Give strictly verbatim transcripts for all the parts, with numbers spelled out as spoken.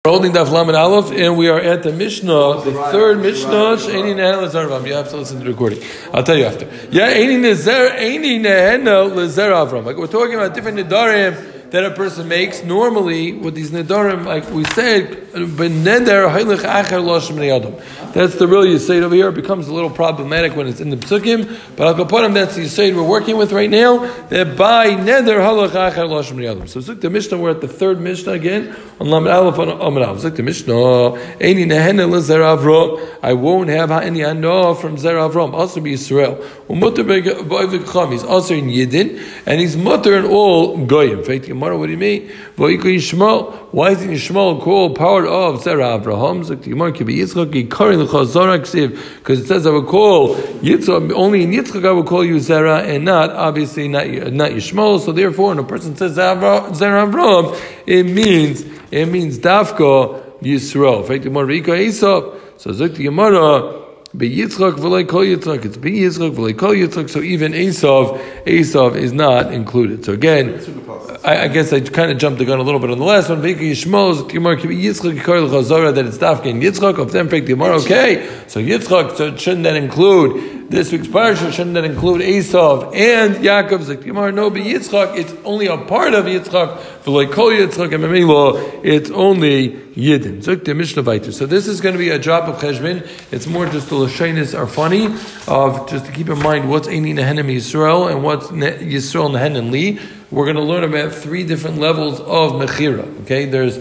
We're holding Daf Lamed Aleph, and we are at the Mishnah, the third Mishnah. Sheini nehen lezer. You have to listen to the recording. I'll tell you after. Yeah, Eini nezer, Eini nehen lezer Avram. Like we're talking about different nedarim that a person makes. Normally, with these nedarim, like we said, beneder heilich acher loshem neyadam. That's the real yisayid over here. It becomes a little problematic when it's in the psukim, but I'll put him. That's the yisayid we're working with right now. That by neder heilich acher loshem neyadam. So look, the Mishnah. We're at the third Mishnah again on Lamed Aleph on Amud Aleph. Look, the Mishnah. Eini nehen lezer Avram. I won't have any ano from Zer Avram. Also be Yisrael. Umuter b'oivik He's also in Yidden, and he's mutter in all goyim. Faith Gemara. What do you mean? V'yikol Yishmael. Why is Yishmael called part of Zer Avraham? So the Gemara can be Yitzchak Yikarin l'chazara ksiv, because it says I will call Yitzchak only in Yitzchak I will call you Zera, and not obviously not not Yishmael. So therefore, when a person says Zer Avraham, it means it means Dafka Yisrael. Faith Gemara V'yikol Esav. So Zuk the Gemara. Be Yitzchak v'lei kol Yitzchak. It's be Yitzchak v'lei kol Yitzchak. So even Esav, Esav is not included. So again, I, I guess I kind of jumped the gun a little bit on the last one. V'yikol Yishmael, the Gemara be Yitzchak yikar l'chazara, that it's dafkin Yitzchak. Of them, the Gemara. Okay, so Yitzchak. So shouldn't that include this week's parsha? Shouldn't that include Esav and Yaakov? The Gemara. No, be Yitzchak. It's only a part of Yitzchak. V'lei kol Yitzchak and Memelo. It's only Yidden. Zuk the Mishnah Vayter. So this is going to be a drop of cheshbon. It's more just the lashonos are funny of just to keep in mind what's Eini Nehenim Yisrael and what's Yisrael Nehenim Li. We're going to learn about three different levels of mechira. Okay, there's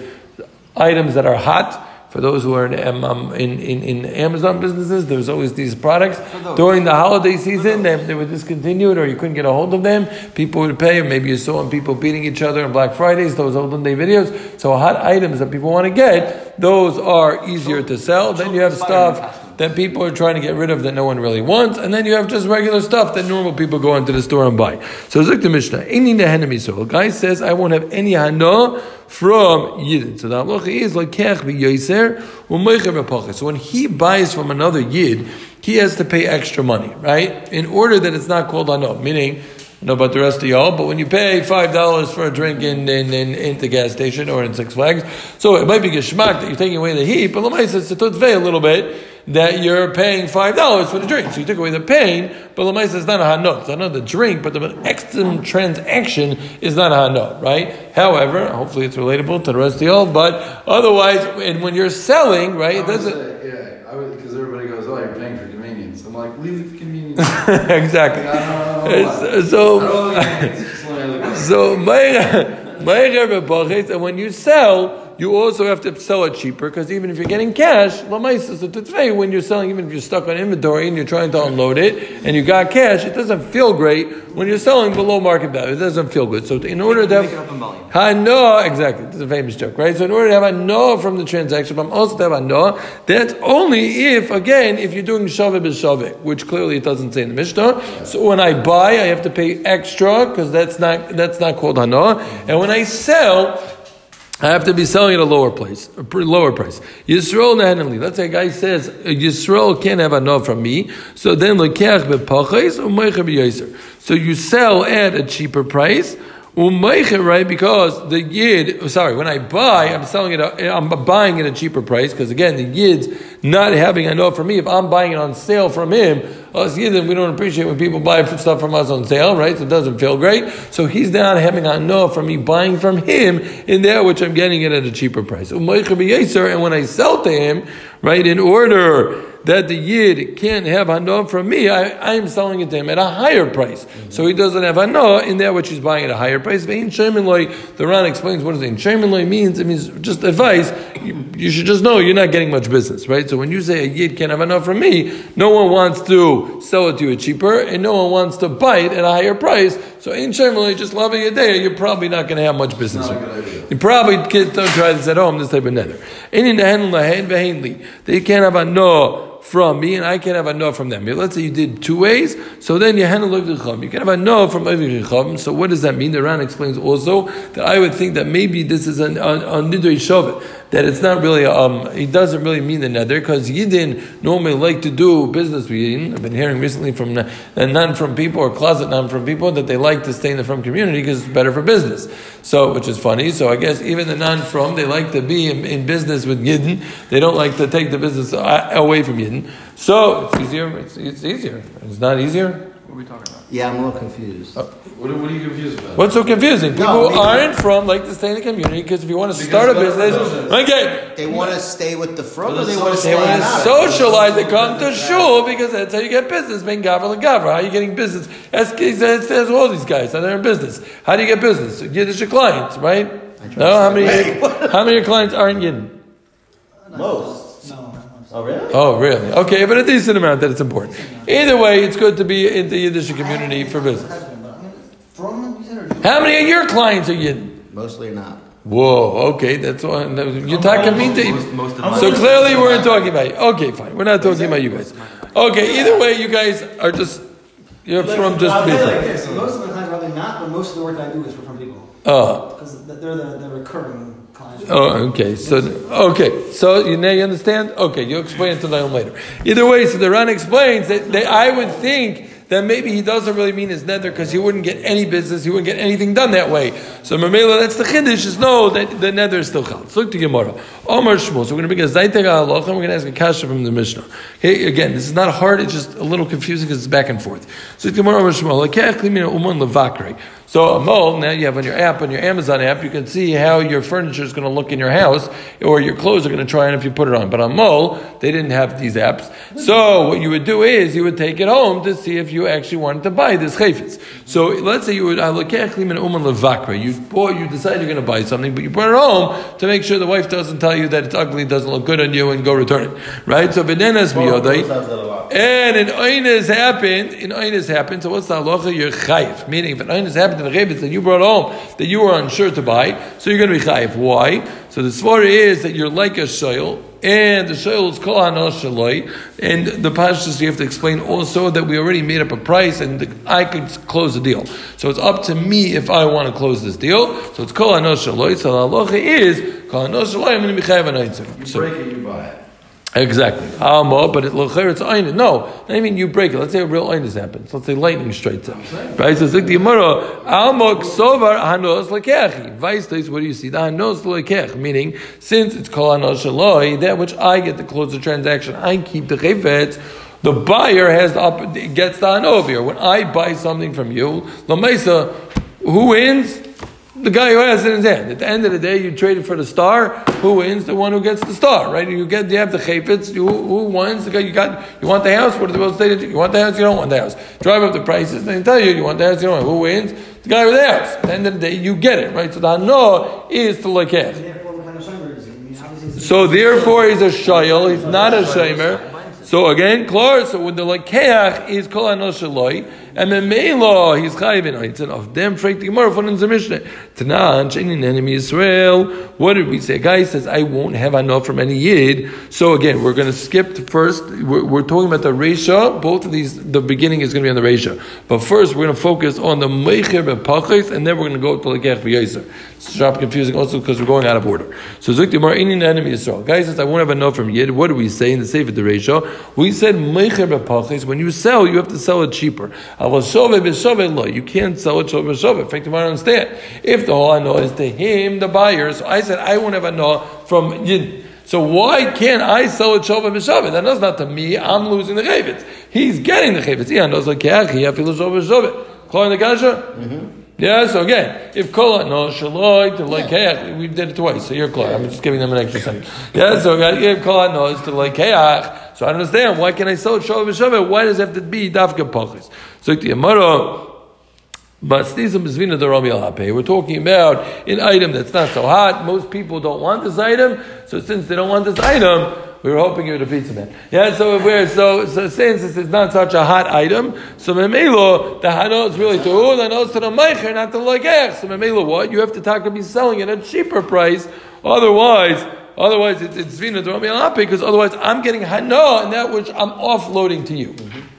items that are hot. For those who are in, um, in, in, in Amazon businesses, there's always these products. During the holiday season, they, they were discontinued or you couldn't get a hold of them. People would pay, or maybe you saw people beating each other on Black Fridays, those olden day videos. So hot items that people want to get, those are easier to sell. Then you have stuff that people are trying to get rid of that no one really wants, and then you have just regular stuff that normal people go into the store and buy. So Zuk the Mishnah, Eini nehenim Yisrael. A guy says, I won't have any hana from Yidden. So the halacha is like kech b'yoser u'meicher b'pachas. So when he buys from another Yid, he has to pay extra money, right? In order that it's not called hana, meaning, I don't know about the rest of y'all, but when you pay five dollars for a drink in, in, in, in the gas station or in Six Flags, so it might be geschmack that you're taking away the heat, but l'maisa it's a tutvei a little bit that you're paying five dollars for the drink. So you took away the pain, but l'maisa it's not a hanot. It's not the drink, but the extra transaction is not a hanot, right? However, hopefully it's relatable to the rest of y'all, but otherwise, and when you're selling, right, it doesn't... Say, yeah, because everybody goes, oh, you're paying for convenience. I'm like, leave it for convenience. Exactly. Like, I don't know, so, so, and when you sell, you also have to sell it cheaper, because even if you're getting cash, when you're selling, even if you're stuck on inventory and you're trying to unload it, and you got cash, it doesn't feel great when you're selling below market value. It doesn't feel good. So in order to have hano, exactly, this is a famous joke, right? So in order to have hano from the transaction, if I'm also to have hano, that's only if, again, if you're doing shaveh b'shaveh, which clearly it doesn't say in the Mishnah. So when I buy, I have to pay extra, because that's not that's not called hano. And when I sell, I have to be selling at a lower place, a lower price. Yisrael nehenimli. Let's say a guy says Yisrael can't have enough from me, so then lekech bepachais u'meicher b'yoser. So you sell at a cheaper price. Umaycher, right? Because the Yid, sorry, when I buy, I'm selling it, I'm buying at a cheaper price, because again, the Yid's not having enough for me. If I'm buying it on sale from him, us Yidden, we don't appreciate when people buy stuff from us on sale, right? So it doesn't feel great. So he's not having enough for me buying from him in there, which I'm getting it at a cheaper price. Umaycher b'yeser, and when I sell to him, right, in order that the Yid can't have hana from me, I, I am selling it to him at a higher price. Mm-hmm. So he doesn't have hana in there, which he's buying at a higher price. The Ran explains what is it. Shemin means, it means just advice. You, you should just know you're not getting much business, right? So when you say a Yid can't have hana from me, no one wants to sell it to you cheaper, and no one wants to buy it at a higher price. So in Shemin, just loving a day, you're probably not going to have much business. You probably can't don't try this at home, this type of nether. They can't have hana from me, and I can have a no from them. Let's say you did two ways, so then you handle the chum. You can have a no from every chum. So what does that mean? The Ran explains also that I would think that maybe this is a nidui shavet. that it's not really, um, he doesn't really mean the nether, because Yidden normally like to do business with Yidden. I've been hearing recently from uh, none from people, or closet none from people, that they like to stay in the from community because it's better for business. So, which is funny. So I guess even the non from, they like to be in, in business with Yidden. They don't like to take the business away from Yidden. So it's easier. It's, it's easier. It's not easier. What are we talking about? Yeah, I'm a little confused. Oh. What, what are you confused about? What's so confusing? People No, who aren't from like to stay in the community, because if you want to Because start a better business, business. okay, They want to stay with the from, Well, or they the want to they stay want to out? socialize. They come to shul because that's how you get business. Being gavra legavra. How are you getting business? That's, that's, that's all these guys. They're in business. How do you get business? Yiddish clients, right? No, how many? How many of your clients aren't Yidden? Most. No. Oh, really? Oh, really? Okay, but a decent amount that it's important. Either way, it's good to be in the Yiddish community for business. How many of your clients are Yidden? Mostly not. Whoa, okay, that's why you're talking me to. Most, most of So my- clearly we weren't talking about you. Okay, fine. We're not talking about you guys. Okay, either way, you guys are just, you're from just I'll tell you like business. this. Most of the clients probably not, but most of the work that I do is for from people. Oh, Because they're the, the recurring clients. oh, okay. So, okay. So you now you understand? Okay, you'll explain it to them later. Either way, so the Ran explains that they, I would think that maybe he doesn't really mean his nether, because he wouldn't get any business, he wouldn't get anything done that way. So Mamela, that's the chiddush, is no, that the nether is still chal. Let's look to Gemara. Omar Shmuel. So we're going to bring a zayteg halacha, and we're going to ask a kasha from the Mishnah. Okay, again, this is not hard, it's just a little confusing because it's back and forth. So Gemara Omar Shmuel. Lekech limina uman levakre. So a mole, now you have on your app, on your Amazon app, you can see how your furniture is going to look in your house, or your clothes are going to try on if you put it on. But on mole, they didn't have these apps. So what you would do is, you would take it home to see if you actually wanted to buy this chayfetz. So let's say you would, you bought, you decide you're going to buy something, but you brought it home to make sure the wife doesn't tell you that it's ugly, doesn't look good on you, and go return it. Right? So b'nenas miyodai. And in Oines happened, in Oines happened, so what's the halacha? You're chayif. Meaning, if an Oines happened in the chayfetz that you brought home, that you were unsure to buy, so you're going to be chayif. Why? So the svara is that you're like a shayl, and the shayl is kol hanos shaloi, and the pashtus you have to explain also that we already made up a price, and the, I could close the deal. So it's up to me if I want to close this deal. So it's kol hanos shaloi, so the halacha is, kol hanos shaloi, I'm going to be chayif an You so, break it, you buy it. Exactly. Almo, but it it's ein. No, I mean you break it. Let's say a real ein happens. Let's say lightning strikes up. Right? So it's like the Gemara. Almo ksovar hanos lekechi. Vaistais. What do you see? The hanos lekech, meaning since it's called hanos shaloi, that which I get to close the transaction, I keep the chayfetz. The buyer has the up, gets the hano over here. When I buy something from you, lamaisa, who wins? The guy who has it in his hand. At the end of the day, you traded for the star. Who wins? The one who gets the star, right? You get, you have the chayfetz. Who, who wins? The guy you got. You want the house? What do the real estate? You want the house? You don't want the house. Drive up the prices. They tell you you want the house. You don't want. Who wins? The guy with the house. At the end of the day, you get it, right? So the no is to lekech. So therefore, he's a shayel. He's not a shamer. So again, klar. So when the lekeach is kol hanos shaloi, and the meilo he's chayiv in eitzin of them. Freit the Gemara from the Mishnah. Tanan sheinin enemy Israel. What did we say? A guy says, I won't have enough from any yid. So again, we're going to skip to first. We're, we're talking about the reisha. Both of these, the beginning is going to be on the reisha. But first, we're going to focus on the meicher bepachis, and then we're going to go to lekech v'yaser. It's sharp confusing also because we're going out of order. So Zuk Gemara einin enemy Israel. Guy says, I won't have enough from yid. What do we say in the sefer the reisha? We said meicher bepachis. When you sell, you have to sell it cheaper. You can't sell it shove b'shove. In fact, you might understand. If the whole ano is to him, the buyer, so I said I won't have ano from Yid. So why can't I sell it shove b'shove? That is not to me. I'm losing the chayfetz. He's getting the chayfetz. Yeah, knows like yeah, he have to shove b'shove. Calling the kasha. Yeah, so again, if kol no shaloi to like hey, we did it twice, so you're clear. I'm just giving them an extra second. Yeah, so if kol no is to like hey, so I don't understand why can I sell it shov b'shove? Why does it have to be dafka pachis? So the Gemara. But we're talking about an item that's not so hot. Most people don't want this item, so since they don't want this item, we were hoping you would have pizza man. Yeah, so if we're so so since this is not such a hot item, so memelo the hano is really to who? The hano is to the meicher, not to the lekech. So memelo what? You have to talk to be selling it at a cheaper price. Otherwise, otherwise it's it's zvina d'rami alape, because otherwise I'm getting hano and that which I'm offloading to you. Mm-hmm.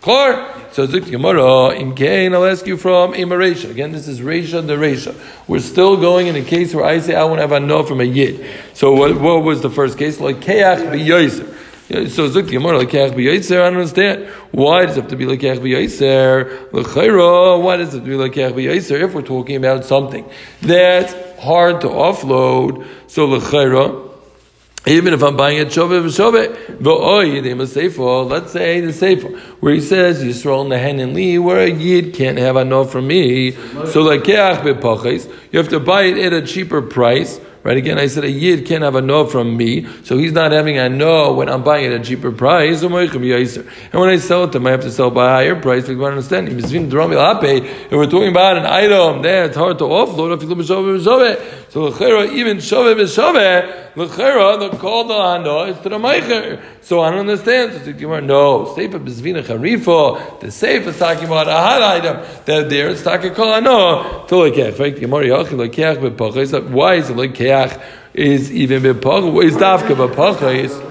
Klar. So Zik Gemara, in Kain, I'll ask you from a Maresha. Again, this is Resha the Resha. We're still going in a case where I say I want to have a no from a Yid. So what, what was the first case? Like Keach b'Yoser. So Zik Gemara, like Keach b'Yoser, I don't understand. Why does it have to be like Keach b'Yoser? L'chayra, why does it have to be like Keach b'Yoser if we're talking about something that's hard to offload? So l'chayra, even if I'm buying it shove v'shove, v'oy yidem a seifo. Let's say the seifo where he says Yisrael nehen and li, where a yid can't have a no from me. So like keach b'pachis, you have to buy it at a cheaper price. Right, again, I said a yid can't have a no from me, so he's not having a no when I'm buying it at a cheaper price. And when I sell it to him, I have to sell by a higher price. If you understand, if we're talking about an item that's hard to offload, so even shove v'shove, the call the hano is to the meicher. So I don't understand. So no, seifa b'zvina charifo. The seif is talking about a hot item. That there it's talking call hano to lekech. Right? Gemara yachi lekech b'pachos. Why is it lekech? Is even b'pachos? Is dafka b'pachos?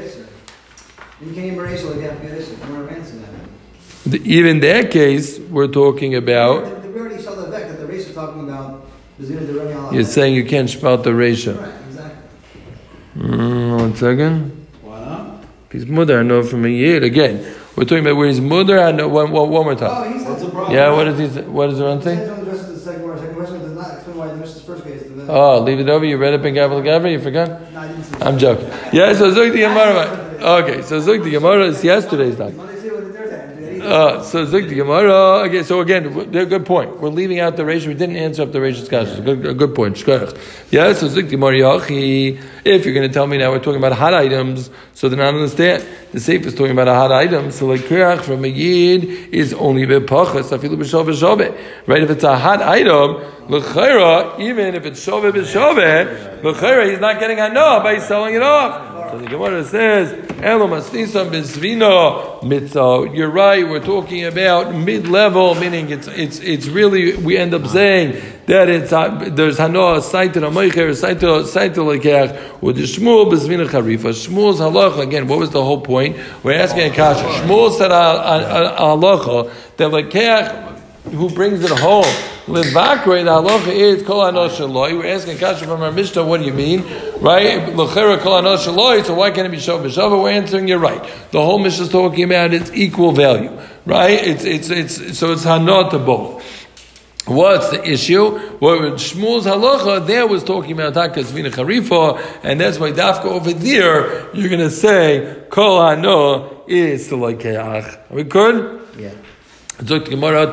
Even that case, we're talking about. We already saw the fact that the race is talking about. You're saying you can't spout the ratio. Right, exactly. Mm, one second. Why not? If he's mother, I know from a year. Again, we're talking about where he's mother. I know one, one, one more time. Oh, he's What's the problem? Yeah, what does he say? What does the run say? The second question does not explain why he missed his first case. Oh, leave it over. You read it in Gavel Gavri. You forgot? No, I didn't see I'm joking. Yeah, so Zuk the Gemara. Okay, so Zuk the Gemara is yesterday's time. Uh, so Zik the Gemara. Okay, so again, good point. We're leaving out the ratio. We didn't answer up the ratio discussion. Good, a good point. Yeah. So Zik the Gemara. If you're going to tell me now we're talking about hot items, so then I don't understand. The safe is talking about a hot item. So like kirach from a yid is only bepachas. Afilu b'shove b'shove. Right? If it's a hot item, l'chayra, even if it's shove b'shove, l'chayra, he's not getting a no by selling it off. So the Gemara says, "Elo masnisam b'zvino mitzah." You're right. We're talking about mid-level, meaning it's it's it's really. We end up saying that it's uh, there's hanoah side to the meicher, side to side to lekech with the shmuel b'zvino charifa. Shmuel's halacha again. What was the whole point? We're asking a kasha. Shmuel said halacha that lekech who brings it home. Levakre, the halacha is kol anosh shaloi. We're asking kasha from our Mishnah, what do you mean? Right? L'chera kol anosh shaloi, so why can't it be shov b'shava? We're answering, you're right. The whole Mishnah is talking about its equal value. Right? It's, it's, it's, so it's hanot to both. What's the issue? Well, Shmuel's halacha there was talking about takas vina charifa, and that's why dafka over there, you're going to say, kol hano is the lekeach. Are we good? Yeah. Let's say somebody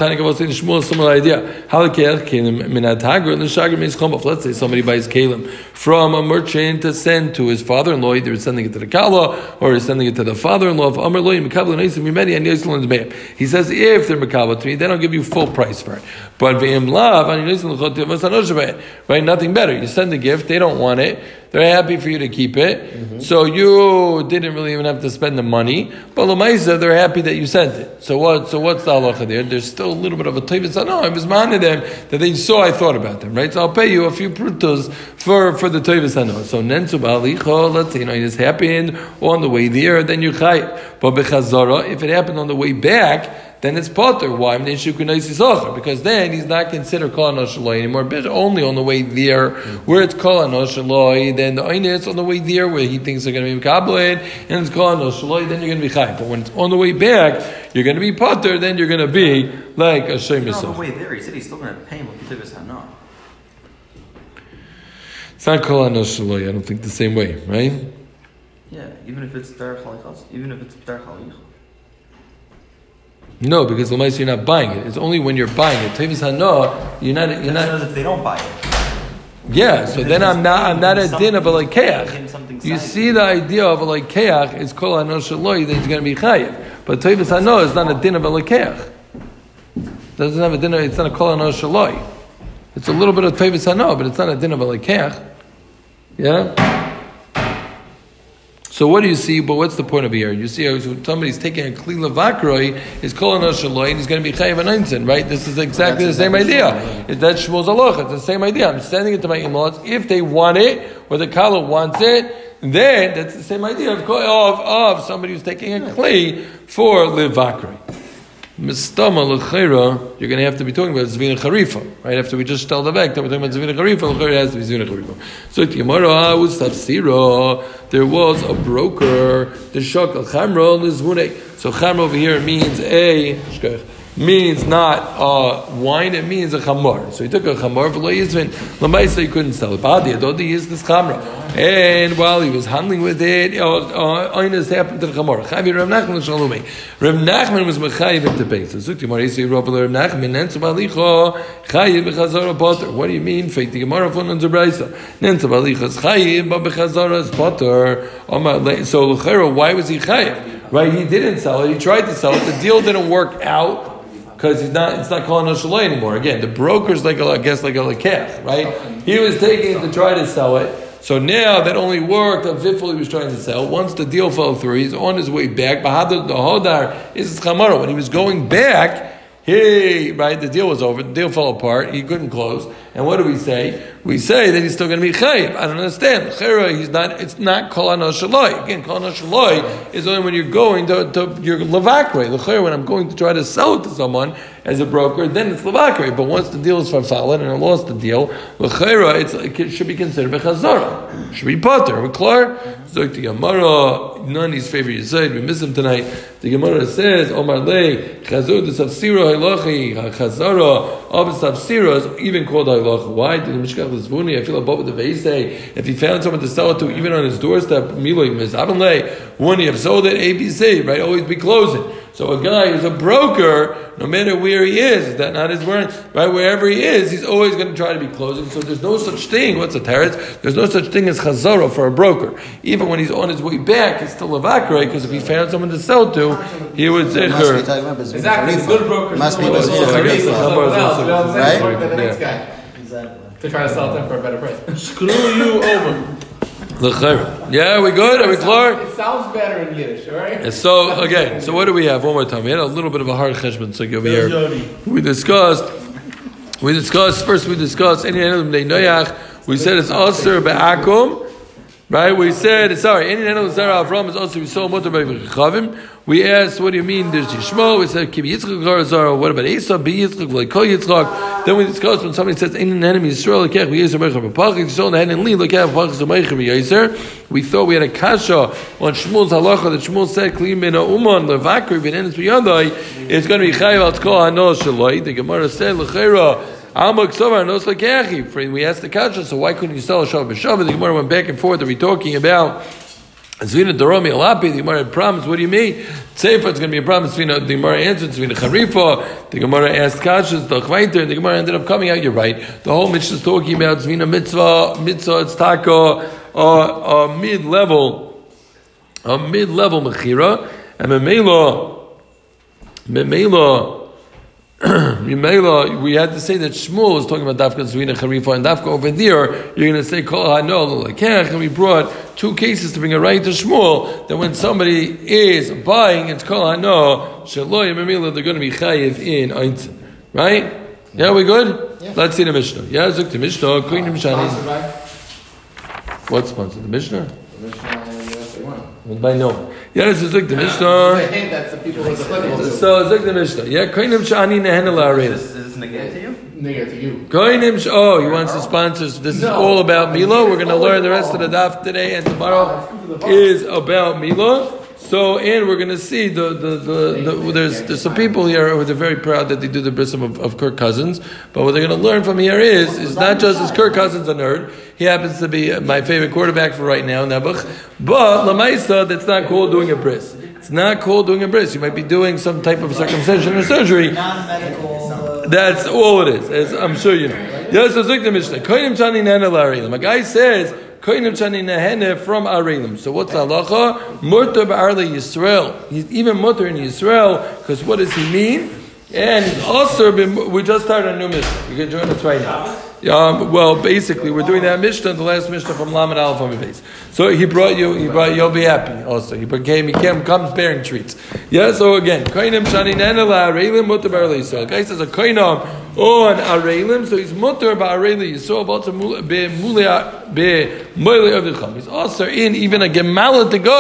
buys kalim from a merchant to send to his father-in-law. Either he's sending it to the kala or he's sending it to the father-in-law. He says, if they're mekabel to me, then I'll give you full price for it. But right, nothing better. You send the gift, they don't want it. They're happy for you to keep it. Mm-hmm. So you didn't really even have to spend the money. But Lamaisa, they're happy that you sent it. So what? So what's the halacha there? There's still a little bit of a tayv. So no, I was man to them that they saw I thought about them, right? So I'll pay you a few prutos for, for the tayv. So nensu ba'alicho, let's say, you know, it just happened on the way there, then you chayv. But bechazara, if it happened on the way back, then it's potter. Why? Because then he's not considered kol anosh shaloi anymore, but only on the way there, where it's kol anosh shaloi. Then the oinetz on the way there, where he thinks they're going to be mekabel, and it's kol anosh shaloi. Then you're going to be chayv. But when it's on the way back, you're going to be potter. Then you're going to be like a shem yisach. On the way there, he said he's still going to pay him with the tivus hana. It's not kol anosh shaloi. I don't think the same way, right? Yeah, even if it's derech halichos, even if it's derech halichos. No, because l'mayis you're not buying it. It's only when you're buying it. Tevis hana, you're not. You're not. As if they don't buy it. Yeah, so then I'm not. I'm not a din of a lekeach. You see, the idea of a lekeach is kol anosh shaloi that he's going to be chayiv, but tevis hana is not a din of a lekeach. Doesn't have a din. It's not a kol anosh shaloi. It's a little bit of tevis hana, but it's not a din of a lekeach. Yeah. So what do you see? But what's the point of here? You see, somebody's taking a kli levakroi, is kol anosh shaloi, and he's going to be chayiv aneinzen, right? This is exactly the same idea. It's that Shmuel's halacha. It's the same idea. I'm sending it to my in-laws. If they want it, or the kala wants it, then that's the same idea of of, of somebody who's taking a kli for levakroi. Mistama l'chayra, you're going to have to be talking about Zvina Charifa, right? After we just tell the back, then we're talking about Zvina Charifa, l'chayra has to be Zvina Charifa. So the Gemara was tafsira. There was a broker, the shakal chamra l'zvunei. So chamra over here means a means not uh, wine, it means a chamar. So he took a chamar for Yizvin. Lamaisa he couldn't sell it. Badi adodi is this chamra. And while he was handling with it, Einas happened to the chamar. Chavi Rav Nachman l'shalomei. Rav Nachman was mechayiv him to pay. So Zukti Mar Yisrael Rav Rav Nachman Nensa Balicha chayiv b'chazara potter. What do you mean? Fake the Gemara from the Brayso. Nensa Balicha is chayiv, but b'chazara is potter. So l'chera, why was he chayiv? Right, he didn't sell it. He tried to sell it. The deal didn't work out. Because he's not, it's not calling a shaloi anymore. Again, the broker's like a, I guess, like a lekech, right? He was taking it to try to sell it. So now that only worked on Viful he was trying to sell. Once the deal fell through, he's on his way back. Bahadar the hodar is chamara. When he was going back, he, right, the deal was over. The deal fell apart. He couldn't close. And what do we say? We say that he's still going to be chayiv. I don't understand. Chera, he's not. It's not kol hana shaloi. Again, kol hana shaloi is only when you're going to, to your lavakre. L'chera, when I'm going to try to sell it to someone as a broker, then it's lavakre. But once the deal is farfalin and I lost the deal, l'chera, it's it should be considered bechazara. Should be potter. We're clear. Zok the Gemara. None his favorite Yisrael. We miss him tonight. The Gemara says, Omar le chazur the safsira halachi chazara of safsira is even called halacha. Why? Did the Mishkach Zvuni? I feel above the Veisei. If he found someone to sell it to, even on his doorstep, Miloi Mizabanle, when he have sold it, A B C, right? Always be closing. So a guy who's a broker, no matter where he is, is that not his word? Right? Wherever he is, he's always going to try to be closing. So there's no such thing. What's a teretz? There's no such thing as chazara for a broker. Even when he's on his way back, he's still a vakra, because if he found someone to sell to, he would say her. Exactly. The good broker Must be Right? the next guy. Exactly. To try to sell them for a better price. Screw you over. Yeah, we good? Are we clear? It sounds better in Yiddish, all right? And so, again, so what do we have? One more time. We had a little bit of a hard cheshbon so over here. We discussed, we discussed, first we discussed, we said it's Aser Be'akum, right? We said, sorry, any animal Zara Avram is also so mutter by Chavim. We asked, what do you mean there's Yishmael? We said, Kibi Yitzchak Gar Zara, what about Esau, Be Yitzchak, like Ko Yitzchak? Then we discussed when somebody says, any enemy Yisrael, Lekech, we Yizer Meicher B'Pachik, Yisrael, Nehen, and Li, Lekech, B'Pachik, Meicher B'Yizer. We thought we had a kasha on Shmuel's halacha that Shmuel said, Kli Min Ha'uman, Levakri, V'Nenes B'Yadai, it's going to be Chayav Al Tkol Hano Shaloi. The Gemara said, L'Cheira, Almak Sovar, Nos Lekechi. We asked the kasha, so why couldn't you sell a Shav B'Shav? The Gemara went back and forth. Are we talking about Zvina Daromi Alapi? The Gemara had promised. What do you mean? Tzefa, it's going to be a promise. The Gemara answered. Zvina Charifa. The Gemara asked Kashas, the Chvaiter, and the Gemara ended up coming out. You're right. The whole Mishnah is talking about Zvina Mitzvah, Mitzvah, it's Taka, a uh, uh, mid-level, a mid-level Mechira, and Memela, Memela, Memela, we had to say that Shmuel was talking about Dafka Zvina Charifa, and Dafka over there, you're going to say Kol Hano Lekech, and we brought two cases to bring a right to Shmuel, that when somebody is buying, it's Kol Hano, Shaloi, Memela, they're going to be Chayiv in Eintzin. Right? Yeah, we good? Yeah. Let's see the Mishnah. Yeah, Zuk the Mishnah, Koinim Shani. What's sponsored? The Mishnah? The Mishnah, yes, they want. By no. Yeah, this is like the Mishnah. That's the people who are So it's like the Mishnah. Yeah, Koinim Shani Nehena La'arein. Is this negate to you? Negate to you. Koinim Sh. Oh, he wants to sponsor. This is all about Milo. We're going to learn the rest of the daf today, and tomorrow is about Milo. So, and we're going to see the, the, the, the there's, there's some people here who are very proud that they do the brism of, of Kirk Cousins. But what they're going to learn from here is, is not just is Kirk Cousins a nerd. He happens to be my favorite quarterback for right now, Nebuch. But Lamaisa, that's not called doing a bris. It's not called doing a bris. You might be doing some type of circumcision or surgery. Non-medical. That's all it is, as I'm sure you know. Yes, it's like the Mishnah. Koinim Chani Nehena La'arein. A guy says, Koinim Chani Nehena from Arelim. So what's the halacha? Murta ba'arle Yisrael. He's even mutter in Yisrael, because what does he mean? And he's also been, we just started a new Mishnah. You can join us right now. Um, well, basically, we're doing that Mishnah, the last Mishnah from Lamed Aleph on base. So he brought you, he brought, you'll be happy also. He became, he came, comes bearing treats. Yeah, so again, Koinim Shani Nehena La'arelim, Mutter ba'arle Yisrael. The guy says a Koinam on Arelim, so he's Mutter ba'arle Yisrael, but be Mulei of the Chum. He's also in even a Gemala to go.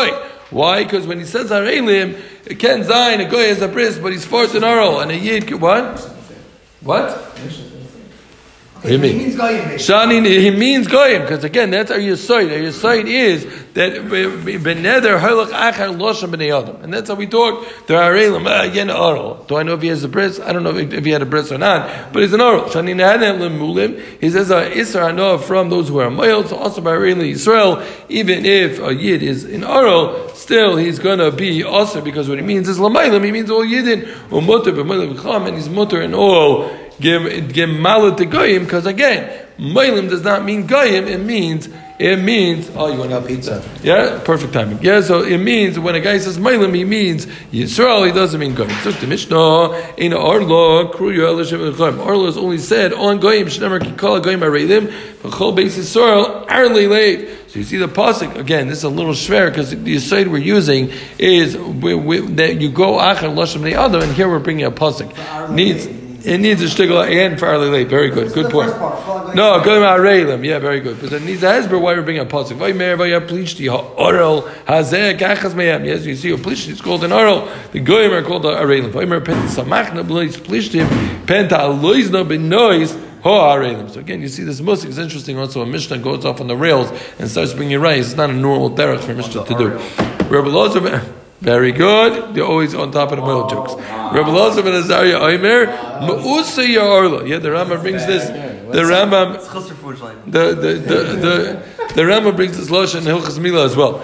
Why? Because when he says Harelim, Ken Zayin, a Goy has a bris, but he's forced an oral, and a Yid, what? What? What do you mean? He means Goyim. Shani, he means Goyim, because again, that's our Yisoid. Our Yisoid is that Beneder Halach Achar Loshem B'nei Adam. And that's how we talk. There are Arelim, again, oral. Do I know if he has a bris? I don't know if, if he had a bris or not, but he's an oral. Shani Nahanem Lemulim, he says, Isra Hanoah from those who are male, so also by Arelim Yisrael, even if a Yid is in oral, still he's going to be also, because what he means is Lamaylim, he means all Yidin, or Mutter B'Maylim B'Cham, and he's Mutter in all. Give give malut to goyim, because again, mailim does not mean goyim. It means it means. Oh, you want to have pizza? Yeah, perfect timing. Yeah, so it means when a guy says mailim, he means Yisrael. He doesn't mean goyim. So the Mishnah in Arla Kruya Elishem Goyim. Arla is only said on goyim. Shnemer Kikala Goyim Areilim. V'chol Beis Yisrael Arli Leiv. So you see the pasuk again. This is a little schwer because the aside we're using is we, we, that you go achar loshem the other, and here we're bringing a pasuk. Needs. It needs a shtigla and fairly late. Very good. Good point. No, go to Areilim. Yeah, very good. But it needs a hezber why we're bringing a pasuk. Vaymer vayah plishti oral hazeh kachas meyam. Yes, you see, a plishti is called an oral. The goyim are called Areilim. Vaymer penta samachna b'lois plishtim penta aloizna b'nois ho Areilim. So again, you see this musik is interesting. Also, a Mishnah goes off on the rails and starts bringing it right. It's not a normal derech for Mishnah to do. Rabbi Lozer. Very good. They're always on top of the middle jokes. Rabbi Elazar ben Azariah Omer, Ma'usa Ya'orla. Yeah, the Rambam brings this. The Rambam, the the the the, the Rambam brings this losh in Hilchas Milah as well.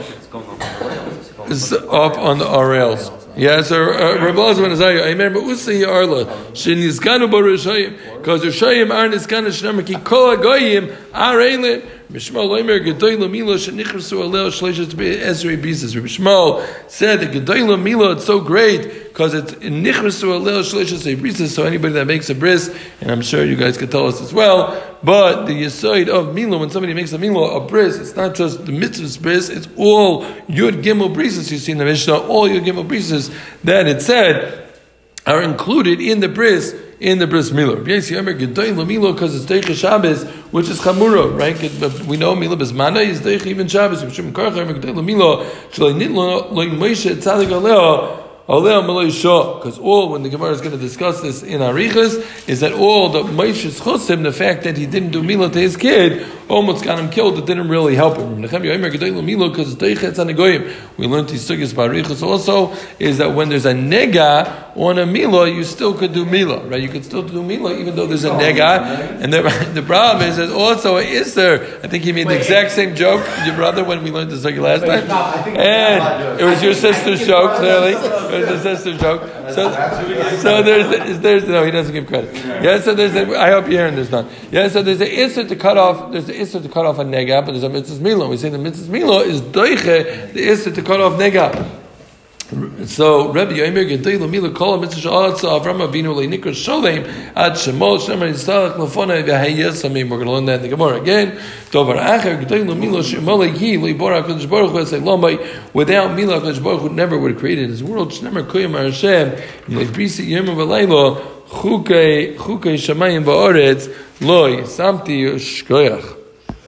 It's off on the rails. Yeah, so uh, Rabbi Elazar ben Azariah Omer, Ma'usa Ya'orla. Shenizkanu b'Rishayim, because Rishayim are Nizkanu Shnemer Ki Kol HaGoyim Areilim. Mishmal Leimer Gedoyla Mila Shenichrasu Aleo Shleishes Ezrei Bises. Rabbi Shmuel said that Gedoyla Mila it's so great because it's Nichrasu Aleo Shleishes Bises. So anybody that makes a bris, and I'm sure you guys could tell us as well, but the yisoid of Mila, when somebody makes a Mila, a bris, it's not just the mitzvah's bris, it's all Yud Gimel brises you see in the Mishnah, all Yud Gimel brises that it said are included in the bris. In the bris milah, yes, you remember Gedoyla Mila because it's Deicha Shabbos, which is Chamura, right? We know Mila Bismana is Deicha even Shabbos. Mishum Karcha Gedoyla Mila Shalei Nitlo Loy Moshe Tzadik Aleo. Because all, when the Gemara is going to discuss this in Arichas, is that all the Moshe's Chosim, the fact that he didn't do Milah to his kid, almost got him killed, it didn't really help him. Because we learned these sugyas by Arichas also, is that when there's a nega on a Milah, you still could do Milah, right? You could still do Milah even though there's a nega. And the, the problem is, there's also a Isser. I think he made the exact same joke, your brother, when we learned the sugya last time. And it was your sister's joke, clearly. It's a sister joke. So, so there's, there's, no, he doesn't give credit. Yeah, so there's, a, I hope you're hearing this now. Yeah, so there's an issur to cut off, there's an issur to cut off a nega, but there's a mitzvah milah. We say the mitzvah milah is doiche, the issur to cut off nega. So Rabbi Yomer Gedoyla Mila Kol Mitzvah Sha'atza Avram Avinu LeNikra Sholem Ad Shemot Shemar Yisrael Lefona V'Hayesamim. We're going to learn that in the Gemara again. Dovar Acher Gedoyla Mila Shemolei Yi Leibora Hakadosh Baruch Hu Esei Lomai. Without Mila, Hakadosh Baruch Hu never would have created his world. Shnemer Koyim Hashem Leibrisi Yom V'Leilo Chukei Chukei Shamayim Ba'Oretz Loi Samti Shkoyach.